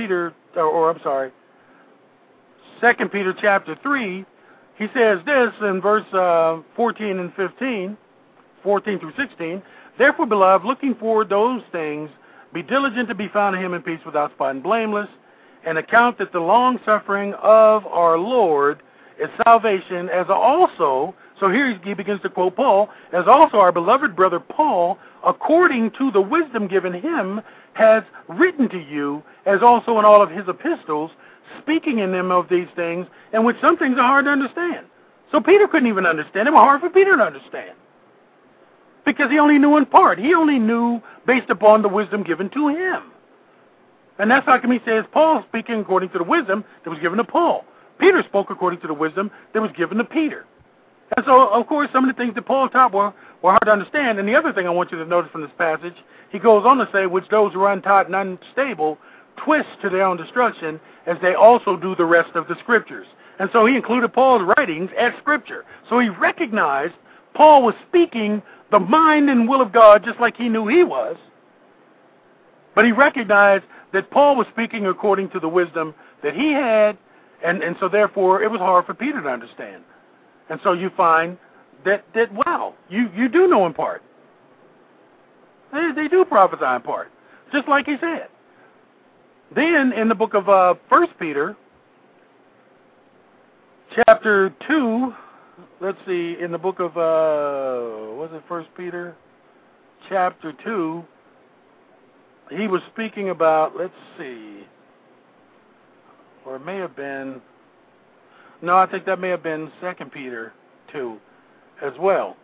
2 Peter chapter 3, he says this in verse 14 and 15, 14 through 16, therefore, beloved, looking forward those things, be diligent to be found in him in peace without spot and blameless, and account that the long-suffering of our Lord is salvation, as also, so here he begins to quote Paul, as also our beloved brother Paul, according to the wisdom given him, has written to you, as also in all of his epistles, speaking in them of these things, in which some things are hard to understand. So Peter couldn't even understand. It was hard for Peter to understand. Because he only knew in part. He only knew based upon the wisdom given to him. And that's how come he says Paul speaking according to the wisdom that was given to Paul. Peter spoke according to the wisdom that was given to Peter. And so, of course, some of the things that Paul taught were hard to understand. And the other thing I want you to notice from this passage, he goes on to say, which those who are untaught and unstable twist to their own destruction, as they also do the rest of the Scriptures. And so he included Paul's writings as Scripture. So he recognized Paul was speaking the mind and will of God just like he knew he was. But he recognized that Paul was speaking according to the wisdom that he had, and so therefore it was hard for Peter to understand. And so you find that wow, you do know in part. They do prophesy in part, just like he said. Then in the book of 1 Peter, chapter 2, let's see, in the book of, was it 1 Peter? Chapter 2, he was speaking about, let's see, or it may have been, no, I think that may have been 2 Peter 2 as well.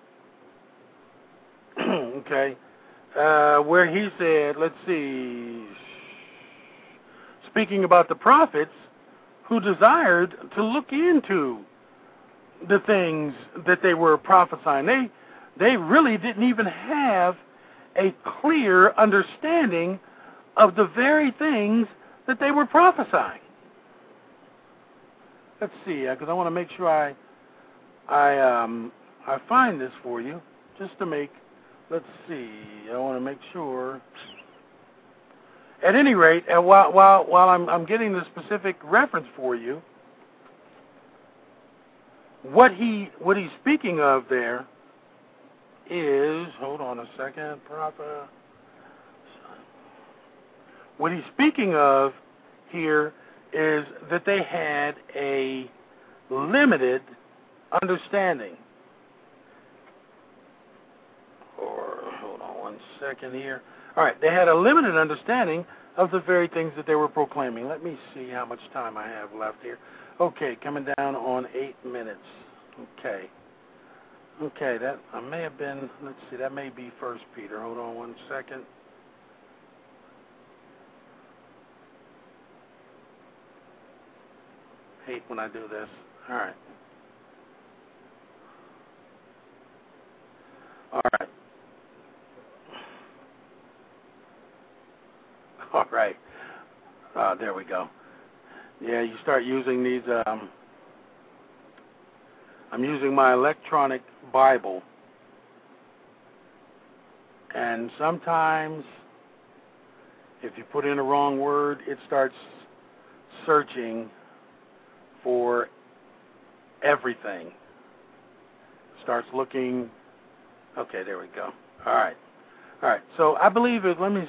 Okay. Where he said, let's see, speaking about the prophets who desired to look into the things that they were prophesying. They really didn't even have a clear understanding of the very things that they were prophesying. Let's see, because I want to make sure I I find this for you just to make. Let's see. I want to make sure. At any rate, while I'm getting the specific reference for you, what he's speaking of there is, hold on a second, prophet. What he's speaking of here is that they had a limited understanding. Or, hold on one second here. All right, they had a limited understanding of the very things that they were proclaiming. Let me see how much time I have left here. Okay, coming down on 8 minutes. Okay, that I may have been, let's see, that may be 1 Peter. Hold on one second. Hate when I do this. All right. All right. There we go. Yeah, you start using these. I'm using my electronic Bible. And sometimes, if you put in the wrong word, it starts searching for everything. Starts looking. Okay, there we go. All right. So I believe it. Let me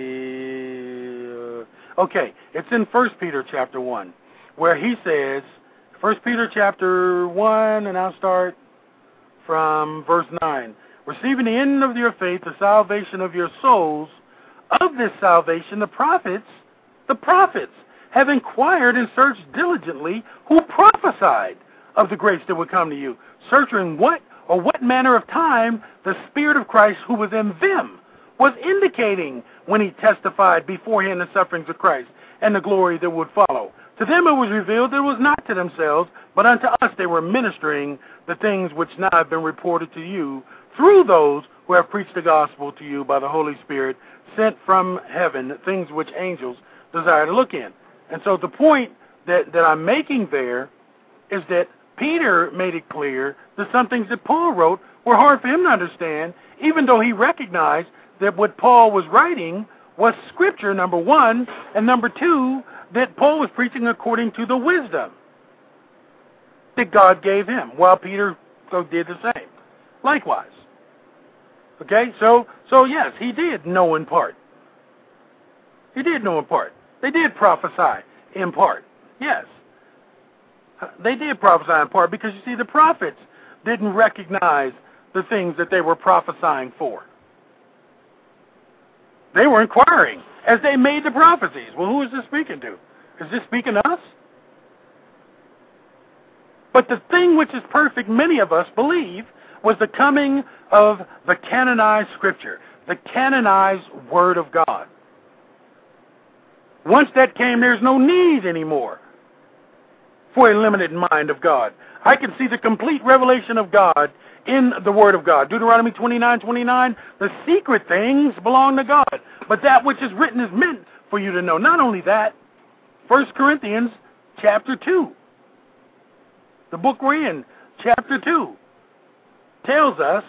see. Okay, it's in 1 Peter chapter 1, where he says, 1 Peter chapter 1, and I'll start from verse 9. Receiving the end of your faith, the salvation of your souls. Of this salvation, the prophets have inquired and searched diligently, who prophesied of the grace that would come to you, searching what manner of time the Spirit of Christ who was in them was indicating when he testified beforehand the sufferings of Christ and the glory that would follow. To them it was revealed that it was not to themselves, but unto us they were ministering the things which now have been reported to you through those who have preached the gospel to you by the Holy Spirit sent from heaven, things which angels desire to look in. And so the point that I'm making there is that Peter made it clear that some things that Paul wrote were hard for him to understand, even though he recognized that what Paul was writing was Scripture, number one, and number two, that Paul was preaching according to the wisdom that God gave him, while Peter did the same. Likewise. Okay, so yes, he did know in part. He did know in part. They did prophesy in part. Yes. They did prophesy in part because, you see, the prophets didn't recognize the things that they were prophesying for. They were inquiring as they made the prophecies. Well, who is this speaking to? Is this speaking to us? But the thing which is perfect, many of us believe, was the coming of the canonized Scripture, the canonized Word of God. Once that came, there's no need anymore for a limited mind of God. I can see the complete revelation of God in the Word of God. Deuteronomy 29:29, the secret things belong to God, but that which is written is meant for you to know. Not only that, 1 Corinthians chapter 2, the book we're in, chapter 2, tells us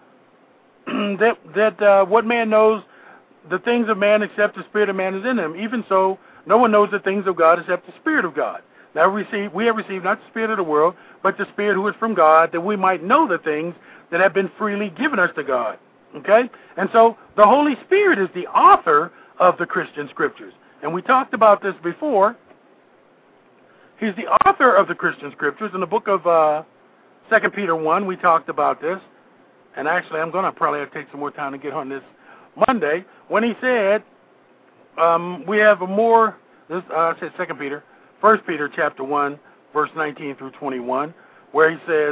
that what man knows the things of man except the Spirit of man is in him. Even so, no one knows the things of God except the Spirit of God. Now we have received not the spirit of the world, but the Spirit who is from God, that we might know the things that have been freely given us to God. Okay? And so the Holy Spirit is the author of the Christian Scriptures. And we talked about this before. He's the author of the Christian Scriptures. In the book of 2 Peter 1, we talked about this. And actually, I'm going to probably have to take some more time to get on this Monday, when he said, we have a more, I said 2 Peter, 1 Peter chapter 1, verse 19 through 21, where he says,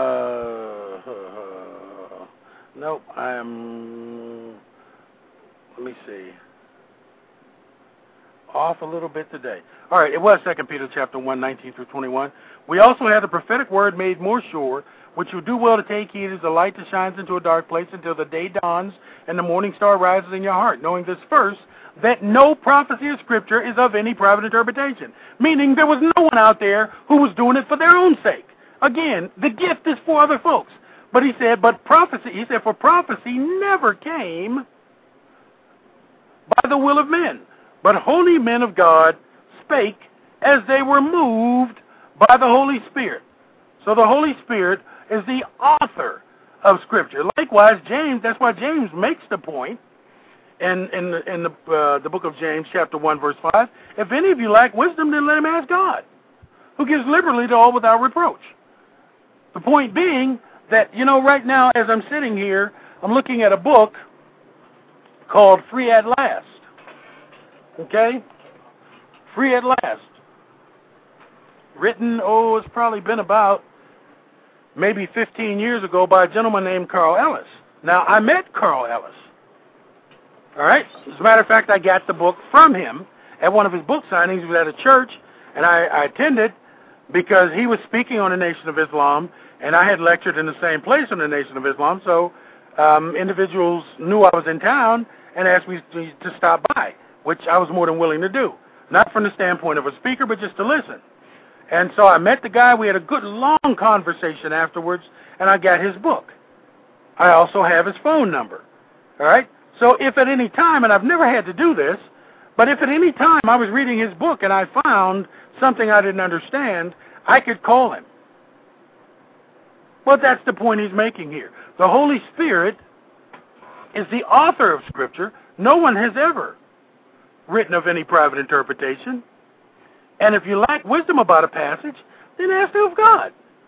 nope, let me see, off a little bit today. All right, it was 2 Peter chapter 1, 19 through 21. We also have the prophetic word made more sure, which you do well to take heed as the light that shines into a dark place until the day dawns and the morning star rises in your heart, knowing this first, that no prophecy of Scripture is of any private interpretation. Meaning there was no one out there who was doing it for their own sake. Again, the gift is for other folks. But he said, for prophecy never came by the will of men, but holy men of God spake as they were moved by the Holy Spirit. So the Holy Spirit is the author of Scripture. Likewise, James, that's why James makes the point in the book of James, chapter 1, verse 5, if any of you lack wisdom, then let him ask God, who gives liberally to all without reproach. The point being that, right now, as I'm sitting here, I'm looking at a book called Free at Last. Okay? Free at Last. Written, it's probably been about maybe 15 years ago by a gentleman named Carl Ellis. Now, I met Carl Ellis. All right? As a matter of fact, I got the book from him at one of his book signings. He was at a church, and I attended because he was speaking on the Nation of Islam, and I had lectured in the same place on the Nation of Islam, so individuals knew I was in town and asked me to stop by, which I was more than willing to do. Not from the standpoint of a speaker, but just to listen. And so I met the guy. We had a good, long conversation afterwards, and I got his book. I also have his phone number. All right? So if at any time, and I've never had to do this, but if at any time I was reading his book and I found something I didn't understand, I could call him. Well, that's the point he's making here. The Holy Spirit is the author of Scripture. No one has ever written of any private interpretation. And if you lack wisdom about a passage, then ask of God.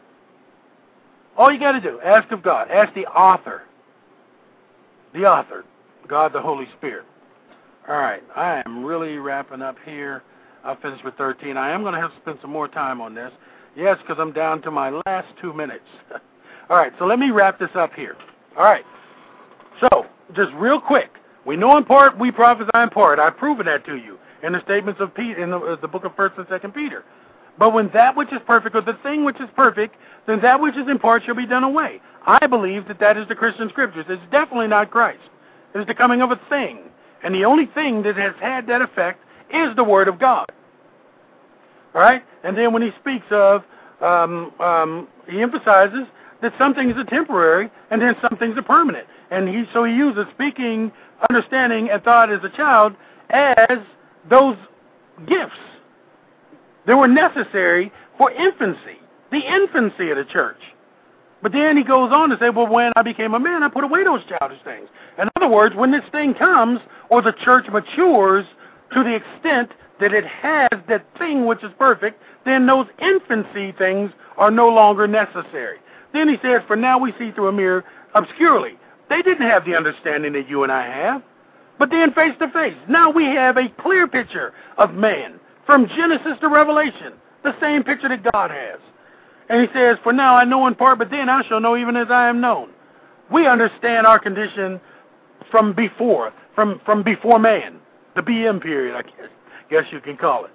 All you got to do, ask of God. Ask the author. The author, God the Holy Spirit. All right, I am really wrapping up here. I'll finish with 13. I am going to have to spend some more time on this. Yes, because I'm down to my last 2 minutes. All right, so let me wrap this up here. All right, so just real quick. We know in part, we prophesy in part. I've proven that to you in the statements of Peter, in the book of 1st and 2nd Peter. But when that which is perfect, or the thing which is perfect, then that which is in part shall be done away. I believe that is the Christian Scriptures. It's definitely not Christ. It is the coming of a thing. And the only thing that has had that effect is the Word of God. All right? And then when he speaks of, he emphasizes that some things are temporary and then some things are permanent. And he uses speaking, understanding, and thought as a child as those gifts that were necessary for infancy, the infancy of the church. But then he goes on to say, well, when I became a man, I put away those childish things. In other words, when this thing comes, or the church matures to the extent that it has that thing which is perfect, then those infancy things are no longer necessary. Then he says, for now we see through a mirror obscurely. They didn't have the understanding that you and I have. But then face to face, now we have a clear picture of man from Genesis to Revelation, the same picture that God has. And he says, for now I know in part, but then I shall know even as I am known. We understand our condition from before man, the BM period, I guess you can call it.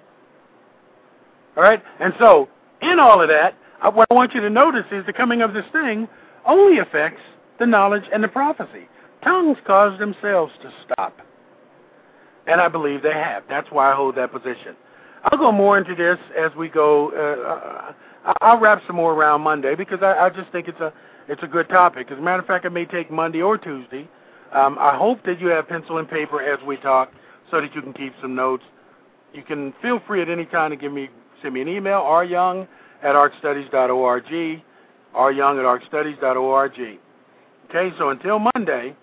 All right? And so, in all of that, what I want you to notice is the coming of this thing only affects the knowledge and the prophecy. Tongues cause themselves to stop. And I believe they have. That's why I hold that position. I'll go more into this as we go. I'll wrap some more around Monday because I just think it's a good topic. As a matter of fact, it may take Monday or Tuesday. I hope that you have pencil and paper as we talk so that you can keep some notes. You can feel free at any time to send me an email, ryoung@arcstudies.org, ryoung@arcstudies.org. Okay, so until Monday,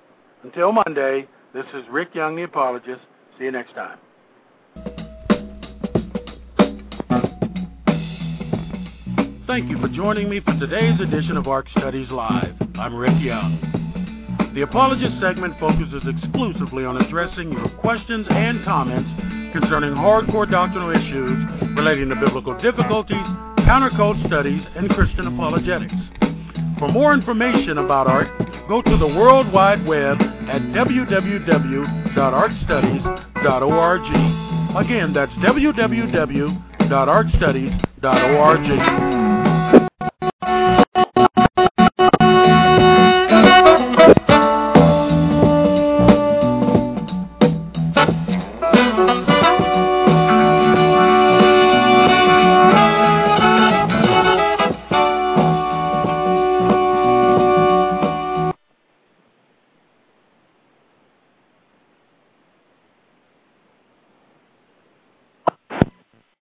this is Rick Young, the apologist. See you next time. Thank you for joining me for today's edition of Arc Studies Live. I'm Rick Young. The Apologist segment focuses exclusively on addressing your questions and comments concerning hardcore doctrinal issues relating to biblical difficulties, counter-cult studies, and Christian apologetics. For more information about ARC, go to the World Wide Web at www.arcstudies.org. Again, that's www.arcstudies.org.